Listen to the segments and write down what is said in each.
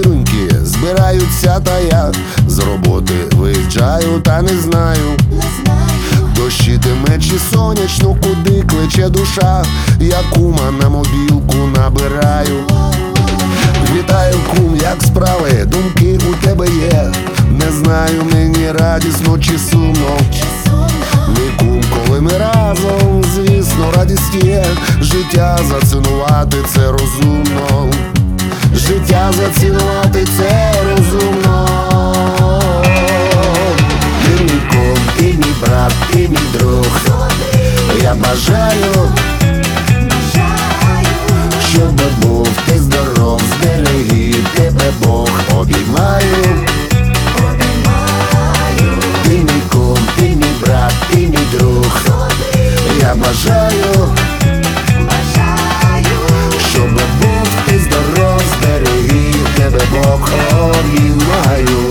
зіроньки збираються, та я з роботи виїжджаю, та не знаю, дощі дме чи сонячно, куди кличе душа. Я кума на мобілку набираю. Вітаю, кум, як справи, думки у тебе є? Не знаю, мені радісно чи сумно. Мій кум, коли ми разом, звісно, радість є. Життя зацінувати – це розумно. Життя зацінувати – це розумно. Ти мій кум, ти мій брат, ти мій друг. Я бажаю, щоб був ти здоров, зберіги тебе Бог. Обіймаю. Ти мій кум, ти мій брат, ти мій друг. Я бажаю, щоб був ти здоров, зберіги тебе Бог. Обіймаю.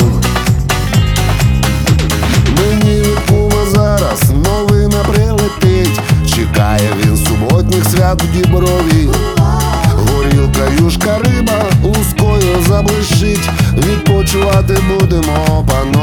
Мені від кума зараз новина прилетить. Чекає він суботніх свят в Діброві. Горілка, юшка, риба лускою заблищить. Відпочивати будемо, панове.